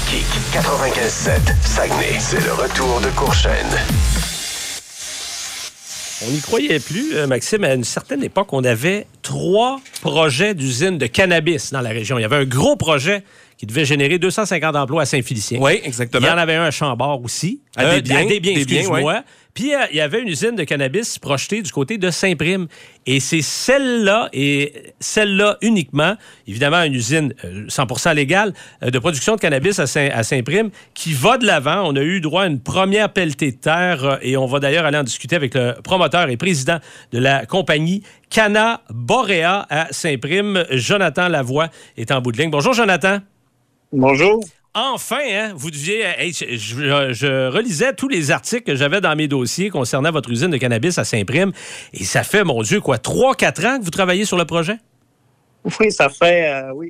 Kick 95.7, Saguenay, c'est le retour de Courchaine. On n'y croyait plus, Maxime. À une certaine époque, on avait 3 projets d'usines de cannabis dans la région. Il y avait un gros projet qui devait générer 250 emplois à Saint-Félicien. Oui, exactement. Il y en avait un à Chambord aussi. À Desbiens, excuse-moi. ouais. Puis, il y avait une usine de cannabis projetée du côté de Saint-Prime. Et c'est celle-là, et celle-là uniquement, évidemment, une usine 100% légale de production de cannabis à Saint-Prime, qui va de l'avant. On a eu droit à une première pelletée de terre et on va d'ailleurs aller en discuter avec le promoteur et président de la compagnie Canna Borea à Saint-Prime. Jonathan Lavoie est en bout de ligne. Bonjour, Jonathan. Bonjour. Enfin, hein, vous deviez... je relisais tous les articles que j'avais dans mes dossiers concernant votre usine de cannabis à Saint-Prime. Et ça fait, mon Dieu, 3-4 ans que vous travaillez sur le projet? Oui, ça fait,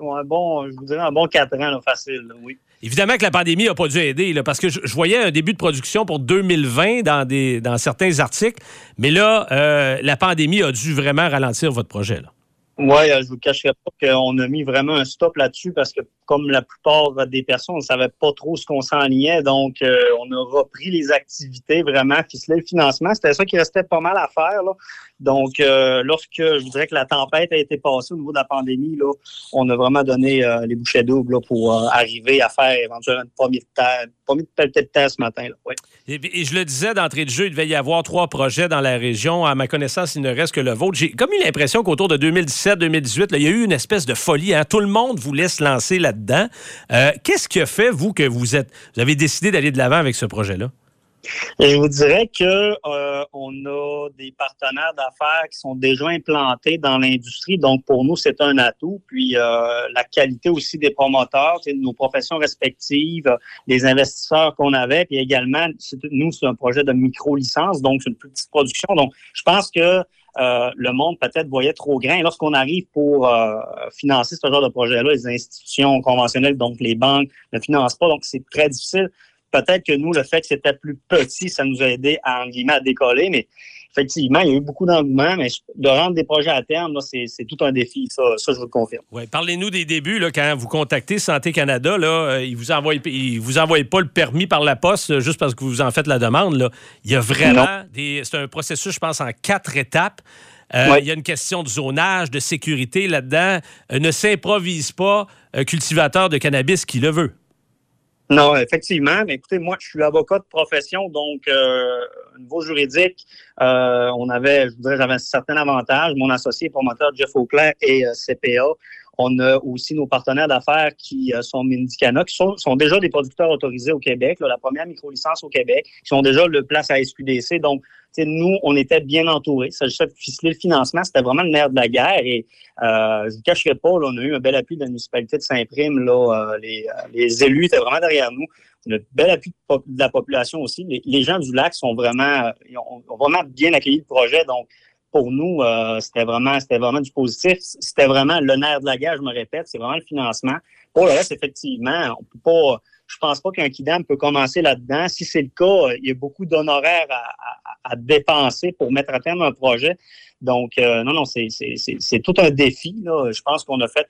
je vous dirais un bon 4 ans, là, facile, là, oui. Évidemment que la pandémie n'a pas dû aider, là, parce que je voyais un début de production pour 2020 dans certains articles. Mais là, la pandémie a dû vraiment ralentir votre projet, là. Oui, je vous cacherai pas qu'on a mis vraiment un stop là-dessus parce que, comme la plupart des personnes, on ne savait pas trop ce qu'on s'enlignait. Donc, on a repris les activités, vraiment, ficeler le financement. C'était ça qui restait pas mal à faire, là. Donc, lorsque je vous dirais que la tempête a été passée au niveau de la pandémie, là, on a vraiment donné les bouchées doubles là, pour arriver à faire éventuellement une première pelletée de terre ce matin. Là. Oui. Et je le disais d'entrée de jeu, il devait y avoir 3 projets dans la région. À ma connaissance, il ne reste que le vôtre. J'ai comme eu l'impression qu'autour de 2017-2018, il y a eu une espèce de folie. Hein? Tout le monde voulait se lancer là-dedans. Qu'est-ce qui a fait, vous, que vous avez décidé d'aller de l'avant avec ce projet-là? Et je vous dirais que on a des partenaires d'affaires qui sont déjà implantés dans l'industrie. Donc, pour nous, c'est un atout. Puis, la qualité aussi des promoteurs, de nos professions respectives, les investisseurs qu'on avait. Puis également, nous, c'est un projet de micro-licence. Donc, c'est une plus petite production. Donc, je pense que le monde peut-être voyait trop grand. Et lorsqu'on arrive pour financer ce genre de projet-là, les institutions conventionnelles, donc les banques, ne financent pas. Donc, c'est très difficile. Peut-être que nous, le fait que c'était plus petit, ça nous a aidé à, en guillemets, à décoller, mais effectivement, il y a eu beaucoup d'engouement, mais de rendre des projets à terme, là, c'est tout un défi, ça je vous le confirme. Oui, parlez-nous des débuts, là, quand vous contactez Santé Canada, là, ils vous envoient pas le permis par la poste juste parce que vous en faites la demande, là. Il y a vraiment c'est un processus, je pense, en 4 étapes. Il y a une question de zonage, de sécurité là-dedans. Ne s'improvise pas cultivateur de cannabis qui le veut. Non, effectivement. Mais écoutez, moi, je suis avocat de profession, donc au niveau juridique, j'avais un certain avantage. Mon associé promoteur Jeff Auclair et CPA. On a aussi nos partenaires d'affaires qui sont Medicana, qui sont déjà des producteurs autorisés au Québec, là, la première micro-licence au Québec, qui sont déjà le place à SQDC. Donc, nous, on était bien entourés. Ça s'agissait de ficeler le financement. C'était vraiment le nerf de la guerre. Et je ne vous cacherai pas, là, on a eu un bel appui de la municipalité de Saint-Prime. Là, les élus étaient vraiment derrière nous. On a un bel appui de la population aussi. Les gens du lac ont vraiment bien accueilli le projet. Donc, pour nous, c'était vraiment du positif. C'était vraiment le nerf de la guerre, je me répète. C'est vraiment le financement. Pour le reste, effectivement, on peut pas... Je pense pas qu'un Kidam peut commencer là-dedans. Si c'est le cas, il y a beaucoup d'honoraires à dépenser pour mettre à terme un projet. Donc, non, c'est tout un défi. Là. Je pense qu'on a fait,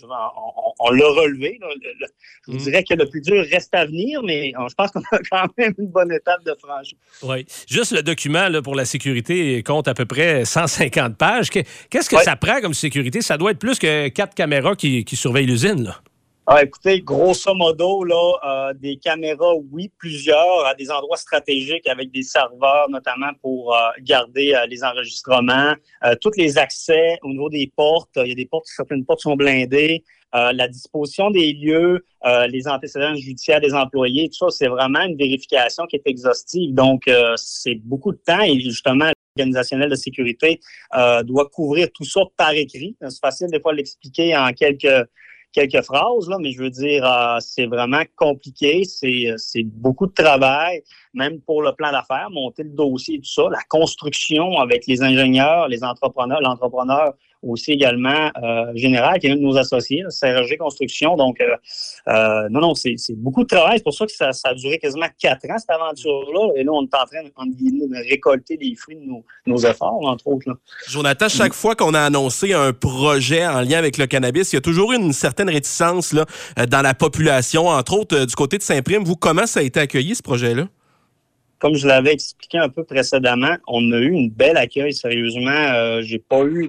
on l'a relevé. Là. Je vous dirais que le plus dur reste à venir, mais je pense qu'on a quand même une bonne étape de franchir. Oui. Juste le document là, pour la sécurité compte à peu près 150 pages. Qu'est-ce que ça prend comme sécurité? Ça doit être plus que 4 caméras qui surveillent l'usine, là. Ah, écoutez, grosso modo, là, des caméras, oui, plusieurs, à des endroits stratégiques avec des serveurs, notamment pour garder les enregistrements, tous les accès au niveau des portes. Il y a des portes, certaines portes sont blindées. La disposition des lieux, les antécédents judiciaires des employés, tout ça, c'est vraiment une vérification qui est exhaustive. Donc, c'est beaucoup de temps et justement, l'organisationnel de sécurité doit couvrir tout ça par écrit. C'est facile des fois de l'expliquer en quelques phrases, là, mais je veux dire, c'est vraiment compliqué, c'est beaucoup de travail, même pour le plan d'affaires, monter le dossier, tout ça, la construction avec les ingénieurs, les entrepreneurs, l'entrepreneur aussi également Général, qui est un de nos associés, là, CRG Construction. Donc, non, c'est beaucoup de travail. C'est pour ça que ça a duré quasiment 4 ans, cette aventure-là. Et là, on est en train de récolter les fruits de nos efforts, entre autres. Là. Jonathan, chaque fois qu'on a annoncé un projet en lien avec le cannabis, il y a toujours une certaine réticence là, dans la population, entre autres du côté de Saint-Prime. Vous, comment ça a été accueilli, ce projet-là? Comme je l'avais expliqué un peu précédemment, on a eu une belle accueil, sérieusement. J'ai pas eu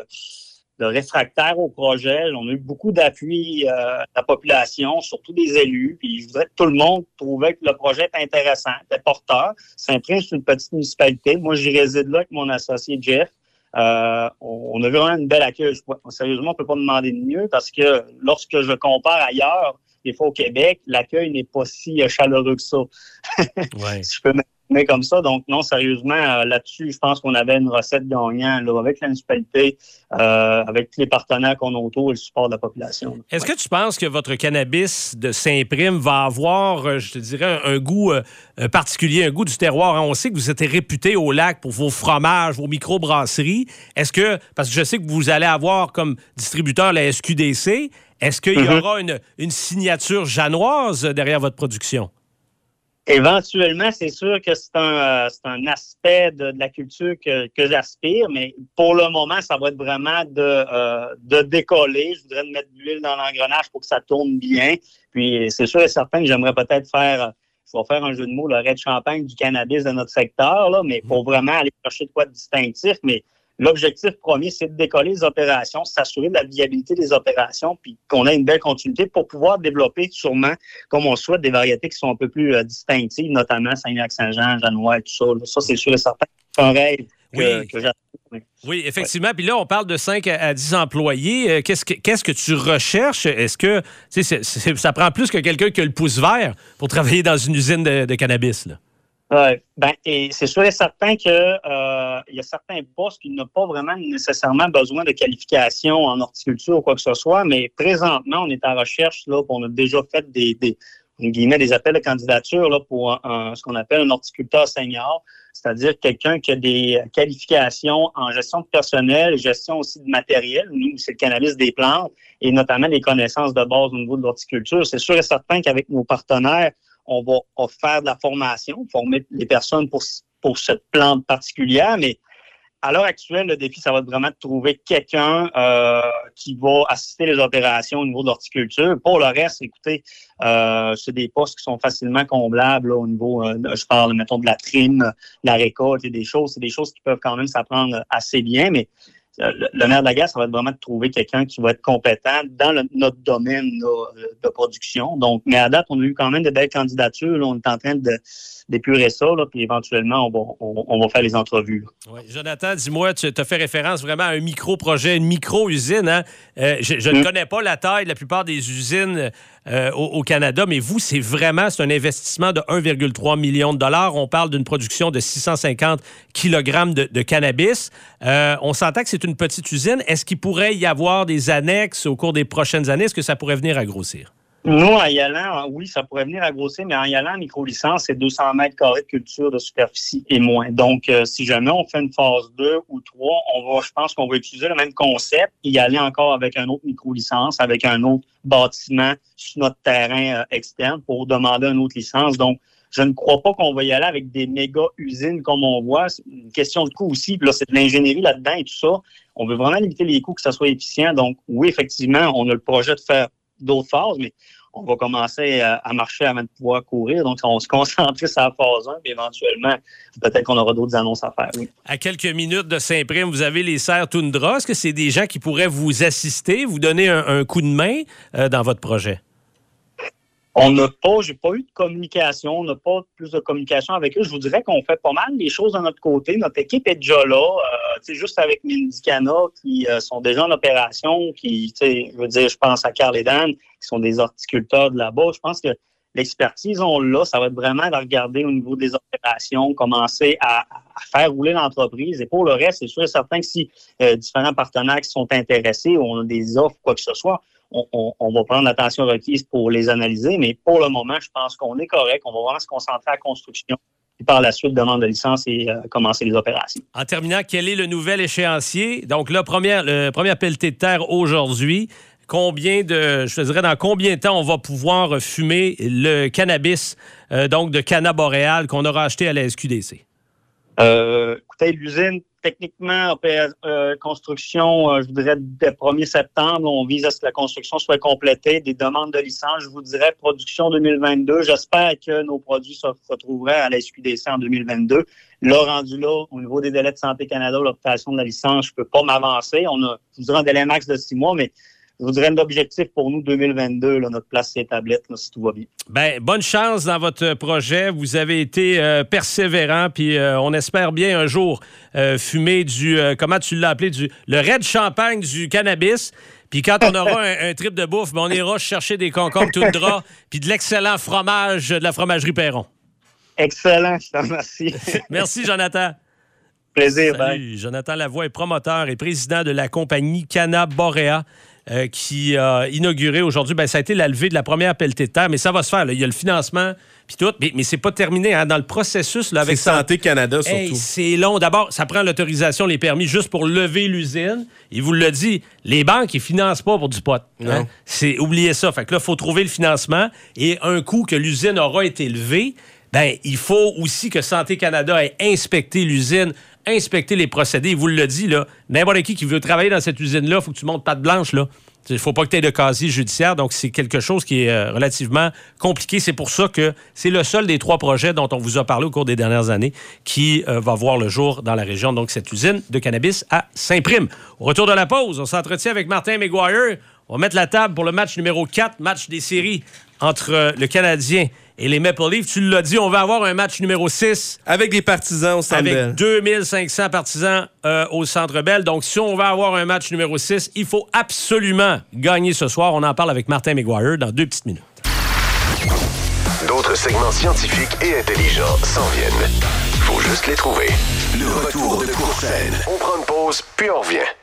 de réfractaires au projet. On a eu beaucoup d'appui de la population, surtout des élus. Puis je voudrais que tout le monde trouvait que le projet est intéressant, était porteur. Saint-Prime, c'est une petite municipalité. Moi, j'y réside là avec mon associé Jeff. On a vu vraiment une belle accueil. Sérieusement, on ne peut pas demander de mieux parce que lorsque je compare ailleurs, des fois au Québec, l'accueil n'est pas si chaleureux que ça. Ouais. Si je peux m'exprimer comme ça. Donc, non, sérieusement, là-dessus, je pense qu'on avait une recette gagnante là, avec la municipalité, avec tous les partenaires qu'on a autour et le support de la population. Là. Est-ce que tu penses que votre cannabis de Saint-Prime va avoir, je te dirais, un goût particulier, un goût du terroir? Hein? On sait que vous êtes réputé au lac pour vos fromages, vos microbrasseries. Est-ce que, parce que je sais que vous allez avoir comme distributeur la SQDC, est-ce qu'il y aura une signature janoise derrière votre production? Éventuellement, c'est sûr que c'est un aspect de la culture que j'aspire, mais pour le moment, ça va être vraiment de décoller. Je voudrais mettre de l'huile dans l'engrenage pour que ça tourne bien. Puis c'est sûr et certain que j'aimerais peut-être je vais faire un jeu de mots, le raid champagne du cannabis de notre secteur, là, mais pour vraiment aller chercher de quoi de distinctif. Mais l'objectif premier, c'est de décoller les opérations, s'assurer de la viabilité des opérations, puis qu'on ait une belle continuité pour pouvoir développer sûrement, comme on souhaite, des variétés qui sont un peu plus distinctives, notamment Saint-Lac-Saint-Jean, Janois et tout ça. Là. Ça, c'est sûr et certain. C'est un rêve que j'attends. Oui, effectivement. Puis là, on parle de 5 à 10 employés. Qu'est-ce que tu recherches? Est-ce que ça prend plus que quelqu'un qui a le pouce vert pour travailler dans une usine de cannabis, là? Et c'est sûr et certain que il y a certains postes qui n'ont pas vraiment nécessairement besoin de qualification en horticulture ou quoi que ce soit, mais présentement, on est en recherche, là, on a déjà fait des appels de candidature là, pour ce qu'on appelle un horticulteur senior, c'est-à-dire quelqu'un qui a des qualifications en gestion de personnel, gestion aussi de matériel. Nous, c'est le cannabis des plantes et notamment des connaissances de base au niveau de l'horticulture. C'est sûr et certain qu'avec nos partenaires, on va faire de la formation, former les personnes pour cette plante particulière, mais à l'heure actuelle, le défi, ça va être vraiment de trouver quelqu'un qui va assister les opérations au niveau de l'horticulture. Pour le reste, écoutez, c'est des postes qui sont facilement comblables là, au niveau, je parle, mettons, de la trim, de la récolte et des choses. C'est des choses qui peuvent quand même s'apprendre assez bien, mais le nerf de la guerre, ça va être vraiment de trouver quelqu'un qui va être compétent dans notre domaine là, de production. Donc, mais à date, on a eu quand même de belles candidatures. Là, on est en train d'épurer ça, là, puis éventuellement, on va faire les entrevues. Oui. Jonathan, dis-moi, tu as fait référence vraiment à un micro-projet, une micro-usine. Hein? Je ne connais pas la taille de la plupart des usines au Canada, mais vous, c'est un investissement de 1,3 million de dollars. On parle d'une production de 650 kg de cannabis. On s'entend que c'est une petite usine. Est-ce qu'il pourrait y avoir des annexes au cours des prochaines années? Est-ce que ça pourrait venir à grossir? Nous, en y allant, oui, ça pourrait venir à grossir, mais en y allant en micro-licence, c'est 200 mètres carrés de culture de superficie et moins. Donc, si jamais on fait une phase 2 ou 3, je pense qu'on va utiliser le même concept et y aller encore avec un autre micro-licence, avec un autre bâtiment sur notre terrain externe pour demander une autre licence. Donc, je ne crois pas qu'on va y aller avec des méga-usines comme on voit. C'est une question de coût aussi. Puis là, c'est de l'ingénierie là-dedans et tout ça. On veut vraiment limiter les coûts, que ça soit efficient. Donc, oui, effectivement, on a le projet de faire d'autres phases, mais on va commencer à marcher avant de pouvoir courir. Donc, on se concentre sur la phase 1, puis éventuellement, peut-être qu'on aura d'autres annonces à faire. Oui. À quelques minutes de Saint-Prime, vous avez les serres Toundra. Est-ce que c'est des gens qui pourraient vous assister, vous donner un coup de main dans votre projet? J'ai pas eu de communication, on n'a pas plus de communication avec eux. Je vous dirais qu'on fait pas mal les choses de notre côté. Notre équipe est déjà là, juste avec Mendicana qui sont déjà en opération, je pense à Carl et Dan, qui sont des horticulteurs de là-bas. Je pense que l'expertise, on l'a. Ça va être vraiment de regarder au niveau des opérations, commencer à faire rouler l'entreprise. Et pour le reste, c'est sûr et certain que si différents partenaires qui sont intéressés, on a des offres, quoi que ce soit, on va prendre l'attention requise pour les analyser, mais pour le moment, je pense qu'on est correct. On va vraiment se concentrer à la construction puis par la suite, demande de licence et commencer les opérations. En terminant, quel est le nouvel échéancier? Donc là, le premier pelleté de terre aujourd'hui. Dans combien de temps on va pouvoir fumer le cannabis, donc de Canna Boréal, qu'on aura acheté à la SQDC? Écoutez, l'usine, techniquement, construction, je vous dirais, dès 1er septembre, on vise à ce que la construction soit complétée. Des demandes de licence, je vous dirais, production 2022. J'espère que nos produits se retrouveraient à la SQDC en 2022. Là, rendu là, au niveau des délais de Santé Canada, l'obtention de la licence, je ne peux pas m'avancer. On a, je vous dirais, un délai max de 6 mois, mais je vous dirais l'objectif pour nous 2022, là, notre place c'est tablette, là, si tout va bien. Bien, bonne chance dans votre projet. Vous avez été persévérant, puis on espère bien un jour fumer comment tu l'as appelé, le Red Champagne du cannabis. Puis quand on aura un trip de bouffe, on ira chercher des concombres toundra puis de l'excellent fromage de la fromagerie Perron. Excellent, je te remercie. Merci, Jonathan. Plaisir. Salut. Bye. Jonathan Lavoie est promoteur et président de la compagnie Canna Boréal qui a inauguré aujourd'hui. Ça a été la levée de la première pelletée de terre, mais ça va se faire. Là. Il y a le financement puis tout, mais c'est pas terminé. Hein, dans le processus là, avec Santé Canada, surtout. C'est long. D'abord, ça prend l'autorisation, les permis, juste pour lever l'usine. Il vous le dit, les banques, ils financent pas pour du pot. Hein? Oubliez ça. Fait que là, il faut trouver le financement. Et un coup que l'usine aura été levée, il faut aussi que Santé Canada ait inspecté l'usine, inspecter les procédés. Il vous le dit, là, n'importe qui veut travailler dans cette usine-là, il faut que tu montes patte blanche, là. Il ne faut pas que tu aies de casier judiciaire, donc c'est quelque chose qui est relativement compliqué. C'est pour ça que c'est le seul des 3 projets dont on vous a parlé au cours des dernières années qui va voir le jour dans la région, donc cette usine de cannabis à Saint-Prime. Au retour de la pause, on s'entretient avec Martin Maguire. On va mettre la table pour le match numéro 4, match des séries entre le Canadien et les Maple Leafs. Tu l'as dit, on va avoir un match numéro 6. Avec des partisans au Centre Bell. Avec 2500 partisans au Centre Bell. Donc, si on va avoir un match numéro 6, il faut absolument gagner ce soir. On en parle avec Martin Maguire dans 2 petites minutes. D'autres segments scientifiques et intelligents s'en viennent. Faut juste les trouver. Le retour de Courchaine. On prend une pause, puis on revient.